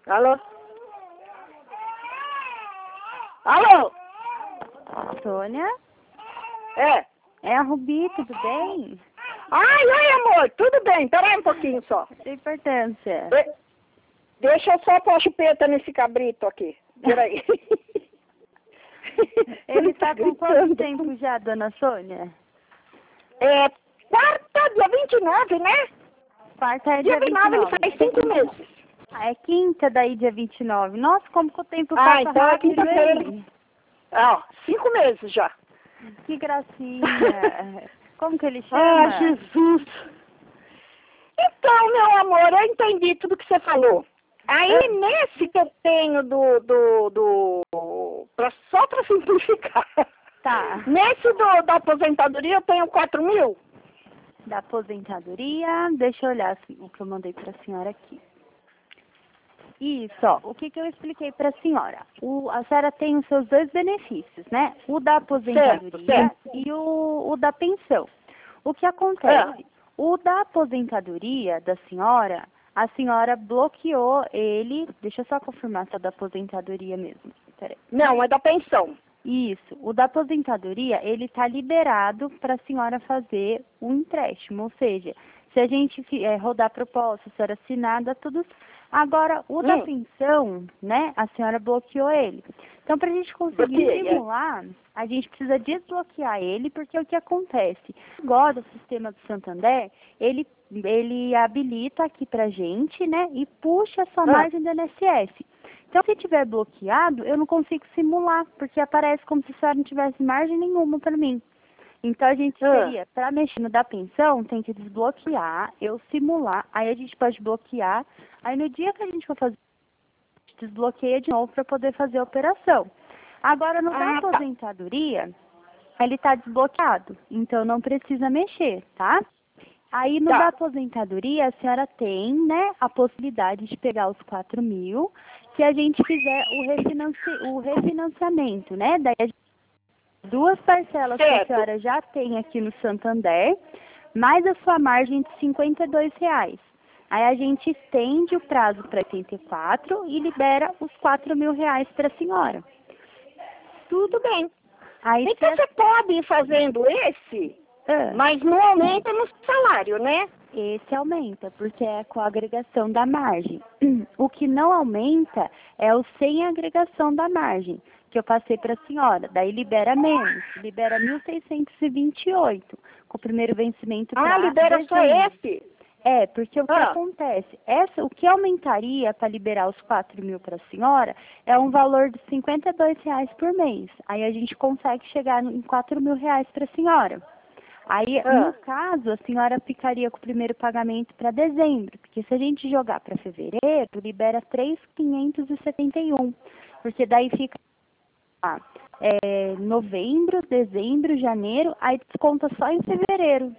Alô? Alô? Sônia? É? É a Rubi, tudo bem? Ai, oi, amor, tudo bem, peraí um pouquinho só. Tem importância. Deixa eu só pôr a chupeta nesse cabrito aqui, peraí. Ele tá com quanto tempo já, dona Sônia? É quarta, dia 29, né? Quarta é Dia dia 29 ele 29. faz 5 meses. Ah, é quinta daí, dia 29. Nossa, como que o tempo Ah, passa então é rápido, quinta-feira. hein? Ó, 5 meses já. Que gracinha. Como que ele Ah, chama? Jesus. Então, meu amor, eu entendi tudo que você falou. Aí, nesse que eu tenho só para simplificar. Tá. Nesse da aposentadoria eu tenho 4 mil. Da aposentadoria, deixa eu olhar o que eu mandei pra senhora aqui. Isso, ó, o que eu expliquei para a senhora? A senhora tem os seus dois benefícios, né? O da aposentadoria Certo. e o da pensão. O que acontece? O da aposentadoria da senhora, a senhora bloqueou ele. Deixa eu só confirmar se é da aposentadoria mesmo. Peraí. Não, é da pensão. Isso, o da aposentadoria, ele está liberado para a senhora fazer um empréstimo, ou seja, se a gente rodar a proposta, a senhora assinar, dá tudo. Agora, o da pensão, né, a senhora bloqueou ele. Então, para a gente conseguir simular, a gente precisa desbloquear ele, porque o que acontece? Agora, o sistema do Santander, ele habilita aqui para a gente, né, e puxa a sua margem do INSS. Então, se tiver bloqueado, eu não consigo simular, porque aparece como se a senhora não tivesse margem nenhuma para mim. Então, a gente teria, para mexer no da pensão, tem que desbloquear, eu simular, aí a gente pode bloquear, aí no dia que a gente for fazer, a gente desbloqueia de novo para poder fazer a operação. Agora, no da aposentadoria, ele está desbloqueado, então não precisa mexer, tá? Aí, no da aposentadoria, a senhora tem, né, a possibilidade de pegar os 4 mil, se a gente fizer o refinanciamento, né? Daí, a gente, duas parcelas que a senhora já tem aqui no Santander, mais a sua margem de R$52. Aí, a gente estende o prazo para 84 e libera os 4 mil reais para a senhora. Tudo bem. Aí, então, você pode ir fazendo esse... Mas não aumenta no salário, né? Esse aumenta, porque é com a agregação da margem. O que não aumenta é o sem agregação da margem, que eu passei para a senhora. Daí libera menos, libera 1.628, com o primeiro vencimento para libera dezembro. só esse? É, porque o que acontece? O que aumentaria para liberar os 4 mil para a senhora é um valor de R$52 por mês. Aí a gente consegue chegar em 4 mil reais para a senhora. Aí, no caso, a senhora ficaria com o primeiro pagamento para dezembro, porque se a gente jogar para fevereiro, libera 3.571, porque daí fica novembro, dezembro, janeiro, aí desconta só em fevereiro.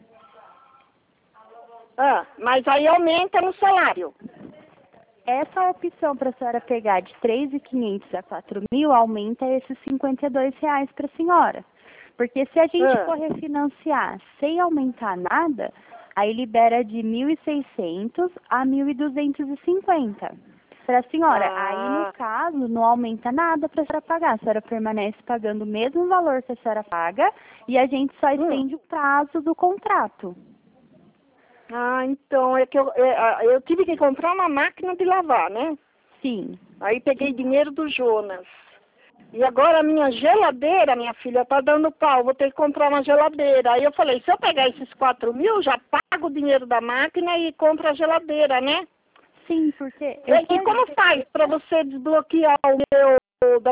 Mas aí aumenta no salário. Essa opção para a senhora pegar de 3.500 a 4 mil, aumenta esses R$52 para a senhora. Porque se a gente for refinanciar sem aumentar nada, aí libera de 1.600 a 1.250 para a senhora. Aí, no caso, não aumenta nada para a senhora pagar. A senhora permanece pagando o mesmo valor que a senhora paga e a gente só estende o prazo do contrato. Então, é que eu tive que comprar uma máquina de lavar, né? Sim. Aí peguei dinheiro do Jonas. E agora a minha geladeira, minha filha, tá dando pau, vou ter que comprar uma geladeira. Aí eu falei, se eu pegar esses 4 mil, já pago o dinheiro da máquina e compro a geladeira, né? Sim, porque... E como faz para você desbloquear o meu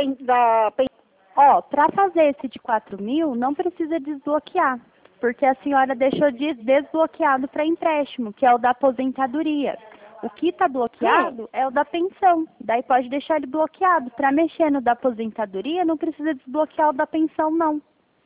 para fazer esse de 4 mil, não precisa desbloquear, porque a senhora deixou desbloqueado para empréstimo, que é o da aposentadoria. O que está bloqueado é o da pensão. Daí pode deixar ele bloqueado. Para mexer no da aposentadoria, não precisa desbloquear o da pensão, não.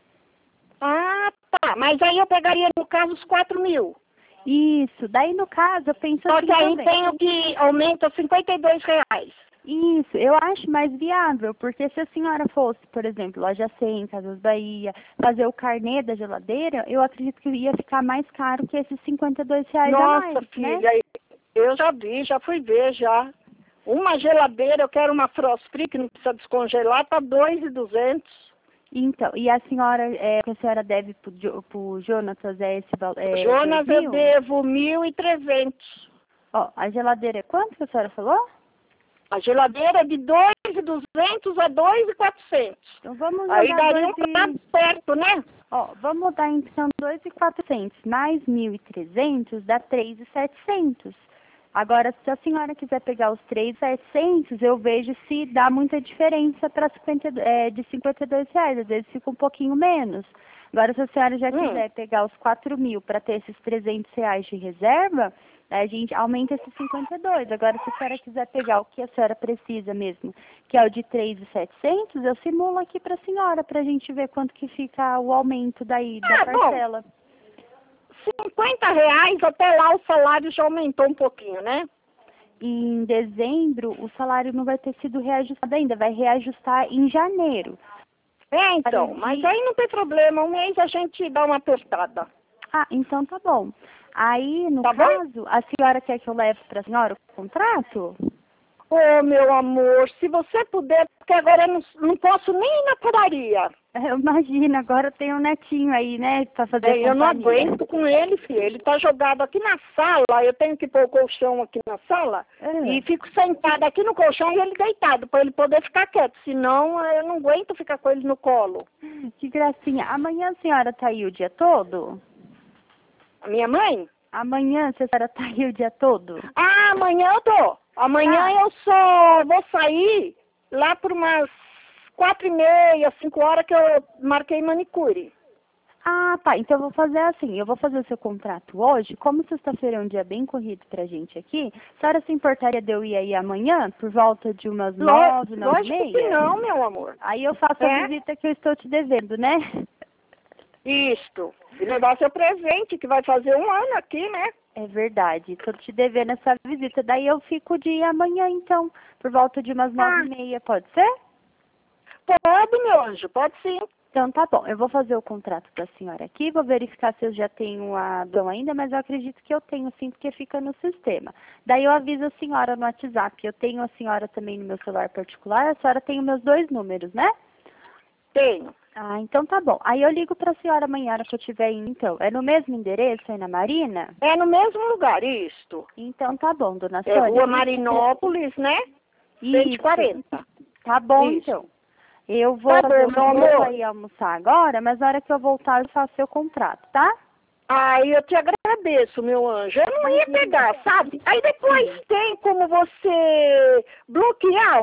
Mas aí eu pegaria, no caso, os 4 mil. Isso. Daí, no caso, eu penso Só assim que aí também. tenho que aumenta R$52. Isso. Eu acho mais viável, porque se a senhora fosse, por exemplo, Loja 100, Casas Bahia, fazer o carnê da geladeira, eu acredito que ia ficar mais caro que esses R$52 a mais. Nossa, filha, eu já vi, já fui ver, já. Uma geladeira, eu quero uma Frost Free, que não precisa descongelar, tá 2.200. Então, e a senhora, que a senhora deve pro Jonatas esse valor? Jonas, 2.000? eu devo 1.300. Ó, a geladeira é quanto que a senhora falou? A geladeira é de 2.200 a 2.400. Então vamos Aí jogar daria um prato perto, né? Ó, vamos dar então 2.400 mais 1.300 dá 3.700. Agora, se a senhora quiser pegar os 3.700, eu vejo se dá muita diferença para de R$ 52. Às vezes fica um pouquinho menos. Agora, se a senhora já quiser pegar os 4.000 para ter esses R$ 300 de reserva, a gente aumenta esses 52. Agora, se a senhora quiser pegar o que a senhora precisa mesmo, que é o de 3.700, eu simulo aqui para a senhora, para a gente ver quanto que fica o aumento daí da parcela. Bom, R$ 50 até lá o salário já aumentou um pouquinho, né? Em dezembro, o salário não vai ter sido reajustado ainda, vai reajustar em janeiro. Então, mas aí não tem problema, um mês a gente dá uma apertada. Ah, então tá bom. Aí, no Tá caso, a senhora quer que eu leve para a senhora o contrato? Ô, meu amor, se você puder, porque agora eu não posso nem ir na padaria. Eu imagino, agora tem um netinho aí, né, para fazer Eu não companhia. aguento com ele, filho. Ele tá jogado aqui na sala, eu tenho que pôr o colchão aqui na sala, e fico sentada aqui no colchão e ele deitado, para ele poder ficar quieto, senão eu não aguento ficar com ele no colo. Que gracinha. Amanhã a senhora tá aí o dia todo? A minha mãe? Amanhã a senhora tá aí o dia todo? Ah, amanhã eu tô. Amanhã eu só vou sair lá por umas 4:30, 5 horas que eu marquei manicure. Ah, tá. Então eu vou fazer assim, eu vou fazer o seu contrato hoje. Como sexta-feira é um dia bem corrido pra gente aqui, a senhora se importaria de eu ir aí amanhã, por volta de umas 9, 9:30? Lógico que não, meu amor. Aí eu faço a visita que eu estou te devendo, né? Isto. E levar seu presente, que vai fazer 1 ano aqui, né? É verdade. Estou te devendo essa visita. Daí eu fico de amanhã, então, por volta de umas 9:30, pode ser? Pode, meu anjo, pode sim. Então tá bom, eu vou fazer o contrato da senhora aqui, vou verificar se eu já tenho a dom ainda, mas eu acredito que eu tenho sim, porque fica no sistema. Daí eu aviso a senhora no WhatsApp, eu tenho a senhora também no meu celular particular, a senhora tem os meus 2 números, né? Tenho. Ah, então tá bom. Aí eu ligo pra senhora amanhã, hora que eu estiver indo, então. É no mesmo endereço aí na Marina? É no mesmo lugar, isto. Então tá bom, dona É Sônia. Rua Marinópolis, né? 140. Tá bom, Isso. então. Eu vou aí almoçar agora, mas na hora que eu voltar eu faço seu contrato, tá? Ai, eu te agradeço, meu anjo. Eu não ia pegar, sabe? Aí depois tem como você bloquear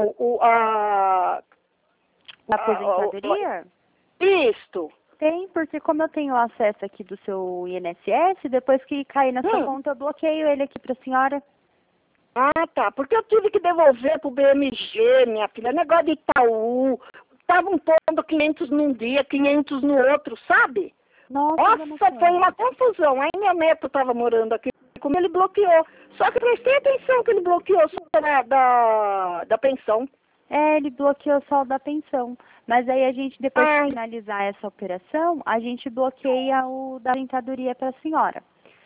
a aposentadoria? Isto. Tem, porque como eu tenho acesso aqui do seu INSS, depois que cair na sua conta, eu bloqueio ele aqui pra senhora. Ah, tá. Porque eu tive que devolver pro BMG, minha filha. Negócio de Itaú. Estavam pondo 500 num dia, 500 no outro, sabe? Nossa, foi uma confusão. Aí meu neto estava morando aqui, como ele bloqueou. Só que prestei atenção que ele bloqueou só da pensão. É, ele bloqueou só o da pensão. Mas aí a gente, depois de finalizar essa operação, a gente bloqueia o da aposentadoria para a senhora.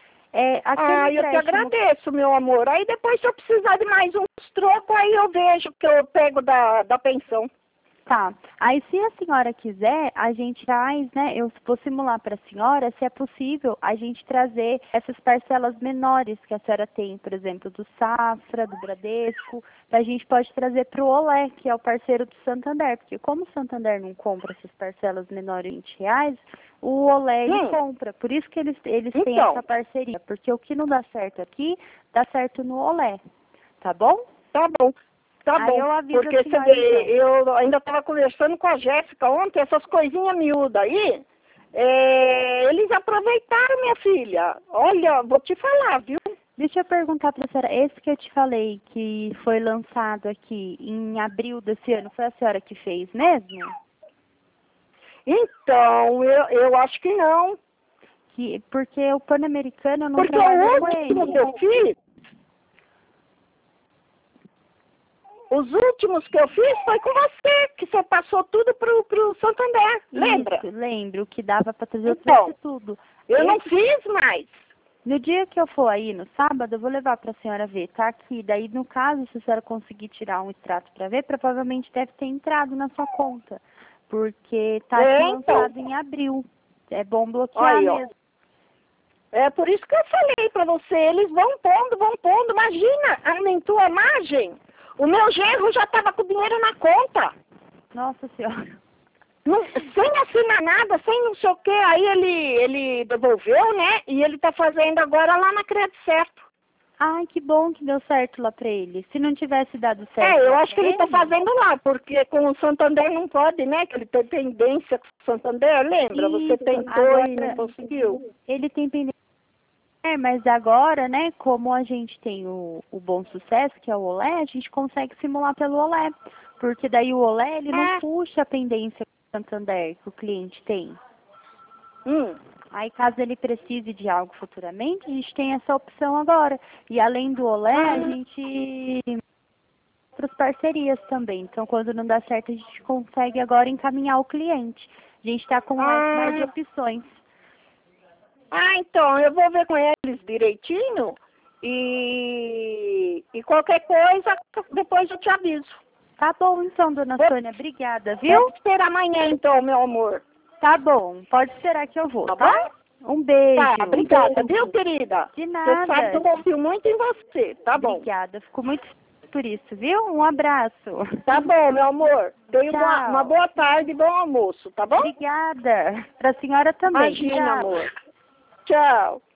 Eu te agradeço, meu amor. Aí depois, se eu precisar de mais uns trocos, aí eu vejo que eu pego da pensão. Tá. Aí, se a senhora quiser, a gente traz, né? Eu vou simular para a senhora, se é possível, a gente trazer essas parcelas menores que a senhora tem, por exemplo, do Safra, do Bradesco, a gente pode trazer para o Olé, que é o parceiro do Santander, porque como o Santander não compra essas parcelas menores de R$20, o Olé ele compra. Por isso que eles têm essa parceria, porque o que não dá certo aqui, dá certo no Olé. Tá bom? Tá bom. Tá bom, porque você vê, eu ainda estava conversando com a Jéssica ontem, essas coisinhas miúdas aí, eles aproveitaram, minha filha. Olha, vou te falar, viu? Deixa eu perguntar para a senhora, esse que eu te falei, que foi lançado aqui em abril desse ano, foi a senhora que fez mesmo? Então, eu acho que não. Porque o Pan-Americano não porque o último que eu fiz, os últimos que eu fiz foi com você, que você passou tudo pro Santander, lembra? Isso, lembro, que dava para trazer o preço tudo. Eu não fiz mais. No dia que eu for aí, no sábado, eu vou levar para a senhora ver, tá aqui. Daí, no caso, se a senhora conseguir tirar um extrato para ver, provavelmente deve ter entrado na sua conta. Porque tá aqui lançado em abril. É bom bloquear Aí, ó. mesmo. É por isso que eu falei pra você, eles vão pondo. Imagina, aumentou a margem. O meu genro já tava com o dinheiro na conta. Nossa senhora. Não, sem assinar nada, sem não sei o que, aí ele devolveu, né? E ele tá fazendo agora lá na Crédito Certo. Ai, que bom que deu certo lá pra ele. Se não tivesse dado certo. Eu acho que ele tá fazendo lá, porque com o Santander não pode, né? Que ele tem pendência com o Santander, lembra? Isso, Você tentou agora, e não conseguiu. Ele tem pendência. Mas agora, né, como a gente tem o Bom Sucesso, que é o Olé, a gente consegue simular pelo Olé. Porque daí o Olé, ele não puxa a pendência que o Santander, que o cliente tem. Aí, caso ele precise de algo futuramente, a gente tem essa opção agora. E além do Olé, a gente tem outras parcerias também. Então, quando não dá certo, a gente consegue agora encaminhar o cliente. A gente está com mais opções. Então, eu vou ver com eles direitinho e qualquer coisa, depois eu te aviso. Tá bom, então, dona Sônia. Obrigada, viu? Vou esperar amanhã, então, meu amor. Tá bom. Pode esperar que eu vou, Tá tá? bom? Um beijo. Tá, obrigada, viu, querida? De nada. Você sabe que eu confio muito em você, tá bom? Obrigada. Fico muito feliz por isso, viu? Um abraço. Tá bom, meu amor. Tenha Tchau. uma boa tarde e bom almoço, tá bom? Obrigada. Pra senhora também. Imagina, Tchau. amor. Tchau.